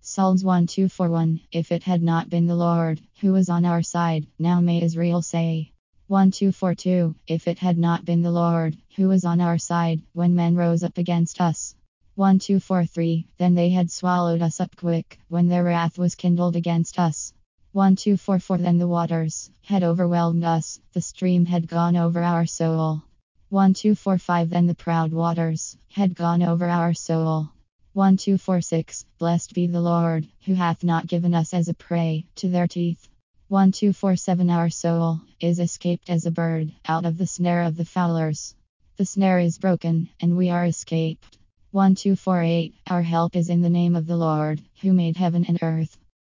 Psalms 1241. If it had not been the Lord who was on our side, now may Israel say. 1242. If it had not been the Lord who was on our side, when men rose up against us. 1243. Then they had swallowed us up quick, when their wrath was kindled against us. 1244. Then the waters had overwhelmed us, the stream had gone over our soul. 1245. Then the proud waters had gone over our soul. 1246. Blessed be the Lord, who hath not given us as a prey to their teeth. 1247. Our soul is escaped as a bird out of the snare of the fowlers. The snare is broken, and we are escaped. 1248. Our help is in the name of the Lord, who made heaven and earth.